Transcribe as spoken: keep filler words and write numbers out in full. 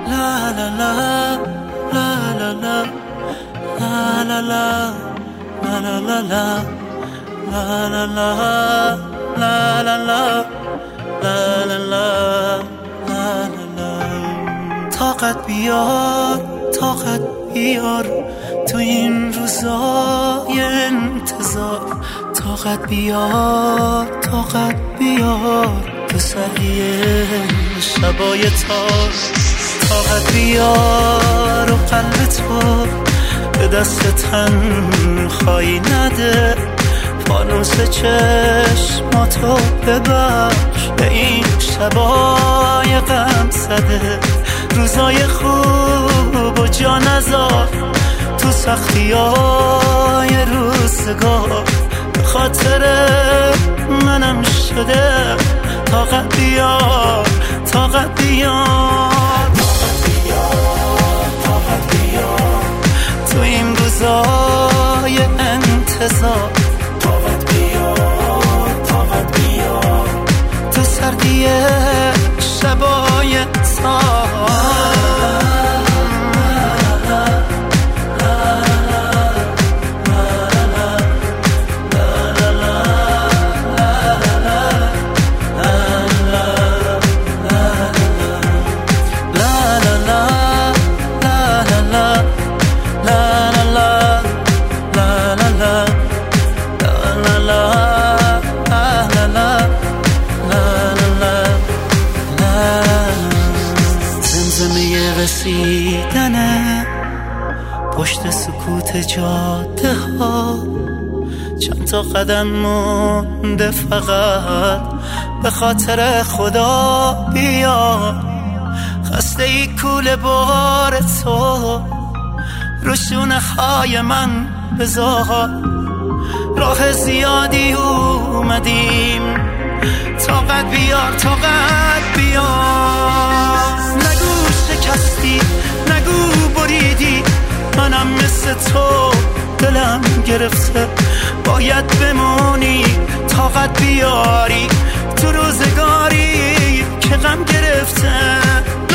La la la, la la la, la la la, la la la la, la la la, la la la, la la la, la la. طاقت بیار، طاقت بیار تو این روزای انتظار. طاقت بیار، طاقت بیار تو سریع شبای تار. طاقت بیار و قلب تو به دست تنهایی نده. فانوس چشماتو ببخش به این شبای غم زده. روزای خوب و جا نذار تو سختی های روزگار. به خاطر منم شده طاقت بیار، طاقت بیار، طاقت بیار، طاقت بیار تو این روزای انتظار. طاقت بیار، طاقت بیار تو سردی شبای تار. رسیدنه پشت سکوت جاده ها. چند تا قدم مونده فقط به خاطر خدا بیا. خسته ای کوله بار تو رو شونه های من بذار. راه زیادی اومدیم طاقت بیار، طاقت بیار. نگو شکستی، نگو بریدی، منم مثل تو دلم گرفته. باید بمونی طاقت بیاری تو روزگاری که غم گرفته.